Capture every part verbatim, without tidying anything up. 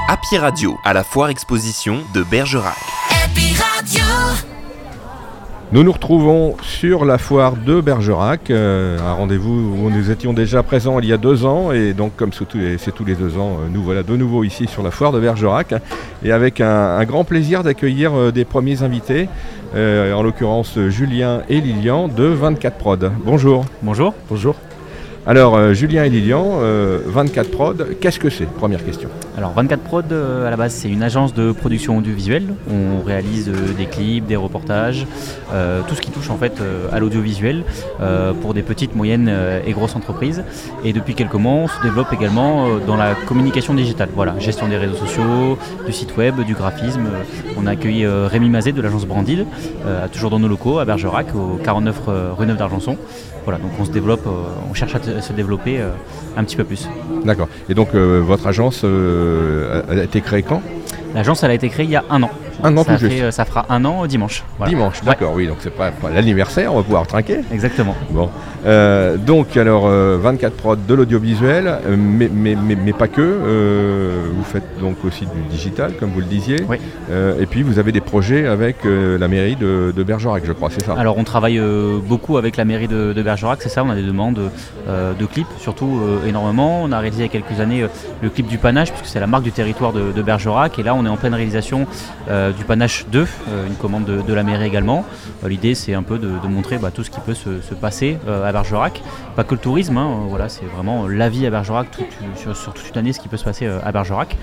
Happy Radio, à la foire exposition de Bergerac. Happy Radio. Nous nous retrouvons sur la foire de Bergerac, euh, un rendez-vous où nous étions déjà présents il y a deux ans, et donc comme c'est tous les, c'est tous les deux ans, nous voilà de nouveau ici sur la foire de Bergerac, et avec un, un grand plaisir d'accueillir euh, des premiers invités, euh, en l'occurrence Julien et Lilian de vingt-quatre Prod. Bonjour. Bonjour. Bonjour. Alors euh, Julien et Lilian, euh, vingt-quatre Prod, qu'est-ce que c'est ? Première question. Alors vingt-quatre Prod, euh, à la base, c'est une agence de production audiovisuelle. On réalise euh, des clips, des reportages, euh, tout ce qui touche en fait euh, à l'audiovisuel euh, pour des petites, moyennes euh, et grosses entreprises. Et depuis quelques mois, on se développe également euh, dans la communication digitale. Voilà, gestion des réseaux sociaux, du site web, du graphisme. On a accueilli euh, Rémi Mazet de l'agence Branded, euh, toujours dans nos locaux à Bergerac, au quarante-neuf euh, rue Neuve d'Argenson. Voilà, donc on se développe, euh, on cherche à, t- à se développer euh, un petit peu plus. D'accord. Et donc euh, votre agence euh, a, a été créée quand ? L'agence, elle a été créée il y a un an. Un an ça, tout fait, juste. euh, ça fera un an euh, dimanche. Voilà. Dimanche, d'accord, ouais. Oui, donc c'est pas, pas l'anniversaire, on va pouvoir trinquer. Exactement. Bon, euh, donc alors euh, vingt-quatre Prod de l'audiovisuel, euh, mais, mais, mais, mais pas que, euh, vous faites donc aussi du digital comme vous le disiez, Oui. euh, et puis vous avez des projets avec euh, la mairie de, de Bergerac, je crois, c'est ça ? Alors on travaille euh, beaucoup avec la mairie de, de Bergerac, c'est ça, on a des demandes euh, de clips, surtout euh, énormément. On a réalisé il y a quelques années euh, le clip du Panache, puisque c'est la marque du territoire de, de Bergerac, et là on est en pleine réalisation euh, du Panache deux, euh, une commande de, de la mairie également. Euh, l'idée c'est un peu de, de montrer bah, tout ce qui peut se, se passer euh, à Bergerac, pas que le tourisme, hein, euh, voilà, c'est vraiment la vie à Bergerac, tout, sur, sur toute une année ce qui peut se passer euh, à Bergerac.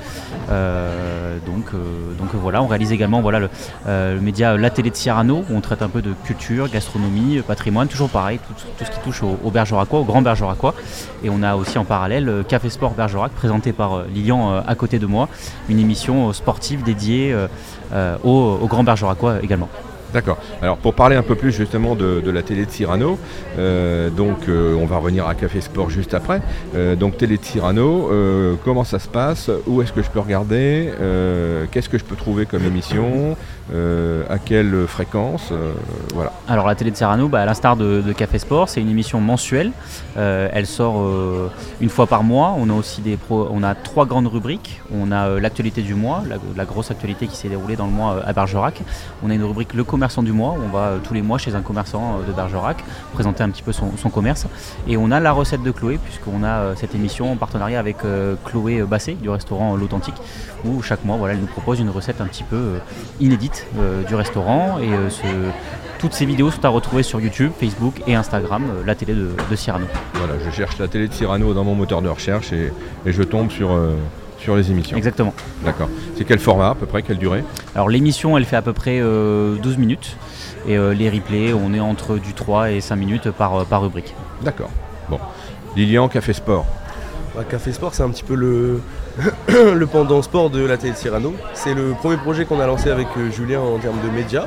Euh, donc, euh, donc euh, voilà, on réalise également voilà, le, euh, le média La Télé de Cyrano, où on traite un peu de culture, gastronomie, patrimoine, toujours pareil, tout, tout ce qui touche au, au Bergeracois, au Grand Bergeracois. Et on a aussi en parallèle euh, Café Sport Bergerac, présenté par euh, Lilian euh, à côté de moi, une émission euh, sportive dédiée euh, euh, au, au Grand Bergeracois également. D'accord. Alors pour parler un peu plus justement de, de la télé de Cyrano, euh, donc euh, on va revenir à Café Sport juste après. Euh, donc télé de Cyrano, euh, comment ça se passe ? Où est-ce que je peux regarder ? euh, Qu'est-ce que je peux trouver comme émission ? euh, À quelle fréquence ? euh, Voilà. Alors la télé de Cyrano, bah, à l'instar de, de Café Sport, c'est une émission mensuelle. Euh, elle sort euh, une fois par mois. On a aussi des pro- on a trois grandes rubriques. On a euh, l'actualité du mois, la, la grosse actualité qui s'est déroulée dans le mois euh, à Bergerac. On a une rubrique Le commerçant du mois, où on va euh, tous les mois chez un commerçant euh, de Bergerac présenter un petit peu son, son commerce. Et on a la recette de Chloé, puisqu'on a euh, cette émission en partenariat avec euh, Chloé Basset du restaurant euh, L'Authentique, où chaque mois voilà, elle nous propose une recette un petit peu euh, inédite euh, du restaurant. Et euh, ce, toutes ces vidéos sont à retrouver sur YouTube, Facebook et Instagram, euh, la télé de, de Cyrano. Voilà, je cherche la télé de Cyrano dans mon moteur de recherche et, et je tombe sur, euh, sur les émissions. Exactement. D'accord. C'est quel format à peu près, quelle durée ? Alors l'émission elle fait à peu près euh, douze minutes et euh, les replays on est entre du trois et cinq minutes par, euh, par rubrique. D'accord. Bon. Lilian, Café Sport. Bah, Café Sport, c'est un petit peu le, le pendant sport de la télé de Cyrano. C'est le premier projet qu'on a lancé avec euh, Julien en termes de médias.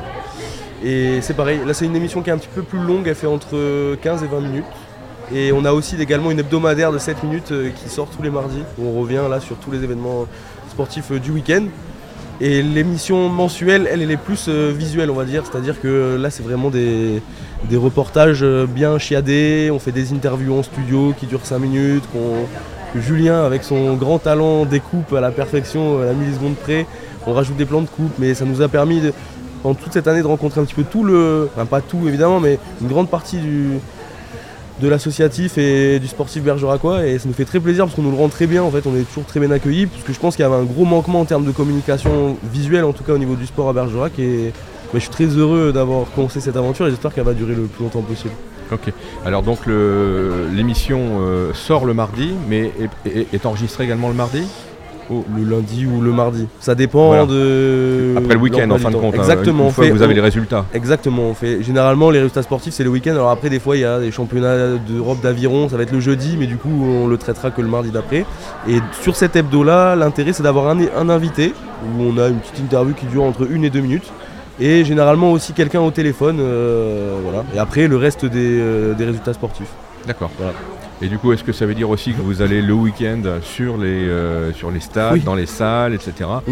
Et c'est pareil, là c'est une émission qui est un petit peu plus longue, elle fait entre quinze et vingt minutes. Et on a aussi également une hebdomadaire de sept minutes euh, qui sort tous les mardis, où on revient là sur tous les événements sportifs euh, du week-end. Et l'émission mensuelle, elle, elle est plus euh, visuelle, on va dire. C'est-à-dire que euh, là, c'est vraiment des, des reportages euh, bien chiadés. On fait des interviews en studio qui durent cinq minutes. Qu'on, que Julien, avec son grand talent, découpe à la perfection, à la milliseconde près. On rajoute des plans de coupe, mais ça nous a permis, de, pendant toute cette année, de rencontrer un petit peu tout le... Enfin, pas tout, évidemment, mais une grande partie du... de l'associatif et du sportif bergeracois, et ça nous fait très plaisir parce qu'on nous le rend très bien. En fait, on est toujours très bien accueillis parce que je pense qu'il y avait un gros manquement en termes de communication visuelle, en tout cas au niveau du sport à Bergerac, et bah, je suis très heureux d'avoir commencé cette aventure et j'espère qu'elle va durer le plus longtemps possible. Ok. Alors donc le, l'émission euh, sort le mardi, mais est, est, est enregistrée également le mardi ? Oh, le lundi ou le mardi, ça dépend Voilà. de... Après le week-end en fin de compte. Exactement. Hein, une fois fait, que vous avez on... les résultats. Exactement. On fait... Généralement les résultats sportifs c'est le week-end. Alors après des fois il y a des championnats d'Europe d'aviron, ça va être le jeudi, mais du coup on le traitera que le mardi d'après. Et sur cet hebdo là, l'intérêt c'est d'avoir un, un invité, où on a une petite interview qui dure entre une et deux minutes. Et généralement aussi quelqu'un au téléphone. Euh, voilà. Et après le reste des, euh, des résultats sportifs. D'accord. Voilà. Et du coup, est-ce que ça veut dire aussi que vous allez le week-end sur les, euh, sur les stades, oui. dans les salles, et cetera. Oui.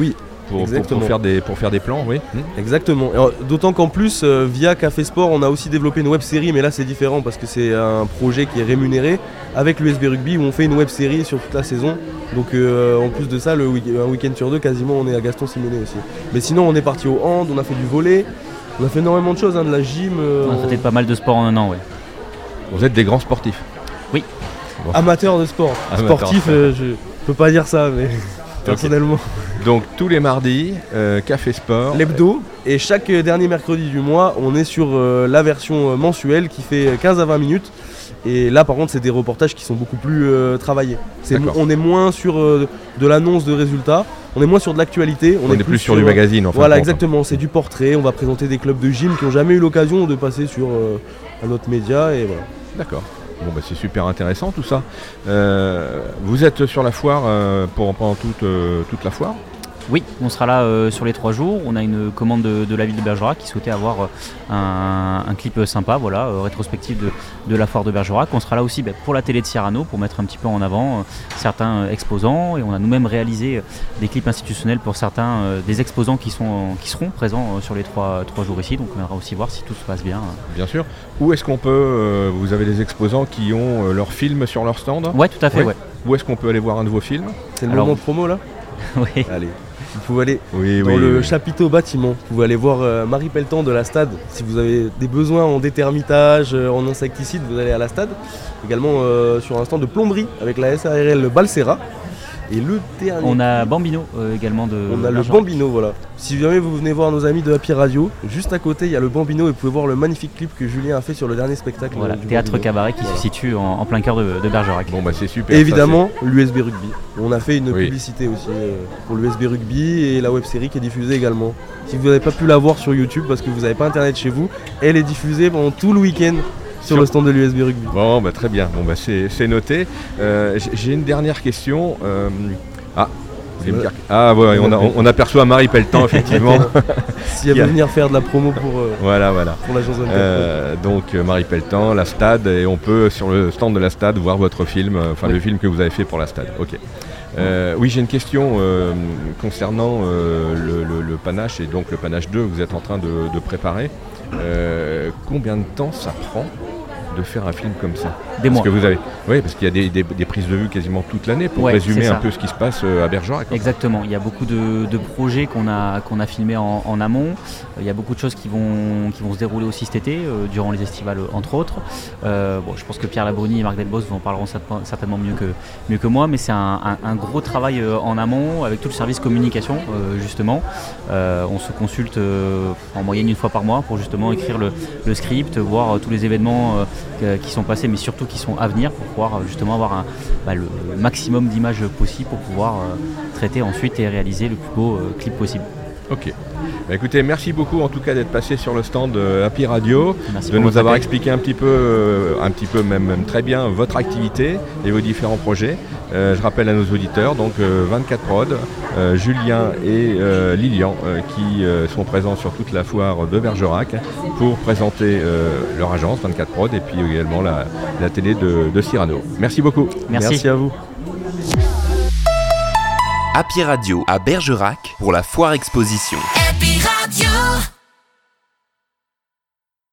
pour, pour, pour, faire, des, pour faire des plans, oui. Mmh. Exactement. Alors, d'autant qu'en plus, euh, via Café Sport, on a aussi développé une web série, mais là c'est différent parce que c'est un projet qui est rémunéré avec l'U S B Rugby où on fait une web série sur toute la saison. Donc euh, en plus de ça, le week- un week-end sur deux, quasiment on est à Gaston Simonet aussi. Mais sinon, on est parti au hand, on a fait du volley, on a fait énormément de choses, hein, de la gym. Euh, on a traité de pas mal de sports en un an, ouais. Vous êtes des grands sportifs. Oui. Bon. Amateur de sport. Amateur Sportif, euh, je peux pas dire ça, mais personnellement. Okay. Donc tous les mardis, euh, Café Sport. L'hebdo. Et chaque dernier mercredi du mois, on est sur euh, la version mensuelle qui fait quinze à vingt minutes. Et là, par contre, c'est des reportages qui sont beaucoup plus euh, travaillés. C'est, on est moins sur euh, de l'annonce de résultats, on est moins sur de l'actualité. On, on est, est plus sur, sur du magazine, en fait. Voilà, exactement. C'est du portrait. On va présenter des clubs de gym qui n'ont jamais eu l'occasion de passer sur euh, un autre média. Et voilà. D'accord. Bon, bah, c'est super intéressant tout ça. Euh, vous êtes sur la foire euh, pour, pendant toute, euh, toute la foire ? Oui, on sera là euh, sur les trois jours. On a une commande de, de la ville de Bergerac qui souhaitait avoir euh, un, un clip sympa, voilà, euh, rétrospectif de, de la foire de Bergerac. On sera là aussi bah, pour la télé de Cyrano pour mettre un petit peu en avant euh, certains euh, exposants. Et on a nous-mêmes réalisé euh, des clips institutionnels pour certains euh, des exposants qui, sont, qui seront présents euh, sur les trois, trois jours ici. Donc on viendra aussi voir si tout se passe bien. Bien sûr. Où est-ce qu'on peut, euh, vous avez des exposants qui ont euh, leurs films sur leur stand ? Ouais, tout à fait. Ouais. Ouais. Où est-ce qu'on peut aller voir un de vos films ? C'est le Alors, moment promo là ? Oui. Allez. Vous pouvez aller oui, dans oui, le oui. chapiteau bâtiment, vous pouvez aller voir euh, Marie Pelletan de la Stade. Si vous avez des besoins en détermitage, euh, en insecticide, vous allez à la Stade. Également euh, sur un stand de plomberie avec la S A R L Balsera. Et le dernier. On a Bambino euh, également de. On a le Bambino, voilà. Si jamais vous venez voir nos amis de Happy Radio, juste à côté il y a le Bambino et vous pouvez voir le magnifique clip que Julien a fait sur le dernier spectacle. Voilà, du théâtre Bambino. cabaret qui voilà. se situe en, en plein cœur de, de Bergerac. Bon bah c'est super. Et évidemment l'U S B Rugby. On a fait une oui. publicité aussi euh, pour l'U S B Rugby et la web série qui est diffusée également. Si vous n'avez pas pu la voir sur YouTube parce que vous n'avez pas internet chez vous, elle est diffusée pendant tout le week-end. Sur, sur le stand de l'U S B Rugby. Bon bah très bien, bon bah c'est, c'est noté. Euh, j'ai une dernière question. Euh, ah Vous me dire... Ah ouais, on, a, on, on aperçoit Marie Pelletan effectivement. Si elle veut venir faire de la promo pour, euh, voilà, voilà. pour l'agence Zone euh, donc Marie Pelletan, la Stade, et on peut sur le stand de la Stade voir votre film, enfin oui. le film que vous avez fait pour la Stade. Ok. Euh, oui, j'ai une question euh, concernant euh, le, le, le Panache et donc le Panache deux que vous êtes en train de, de préparer. Euh, combien de temps ça prend de faire un film comme ça? Des mois. Parce que vous avez, oui, parce qu'il y a des, des, des prises de vue quasiment toute l'année pour ouais, résumer un peu ce qui se passe à Bergerac. Exactement. Il y a beaucoup de, de projets qu'on a, qu'on a filmés en, en amont. Il y a beaucoup de choses qui vont, qui vont se dérouler aussi cet été, euh, durant les estivales entre autres. Euh, bon, je pense que Pierre Labruni et Marc Delbos vous en parleront certainement mieux que, mieux que moi, mais c'est un, un, un gros travail en amont avec tout le service communication euh, justement. Euh, on se consulte euh, en moyenne une fois par mois pour justement écrire le, le script, voir euh, tous les événements euh, qui sont passés, mais surtout qui sont à venir pour pouvoir justement avoir un, bah, le maximum d'images possible pour pouvoir euh, traiter ensuite et réaliser le plus beau euh, clip possible. Ok. Bah écoutez, merci beaucoup en tout cas d'être passé sur le stand euh, Happy Radio, merci de nous avoir appel. expliqué un petit peu, euh, un petit peu même, même très bien votre activité et vos différents projets. Euh, je rappelle à nos auditeurs, donc euh, vingt-quatre Prod, euh, Julien et euh, Lilian euh, qui euh, sont présents sur toute la foire de Bergerac pour présenter euh, leur agence vingt-quatre Prod et puis également la, la télé de, de Cyrano. Merci beaucoup. Merci, merci à vous. Happy Radio à Bergerac pour la foire exposition. Happy Radio.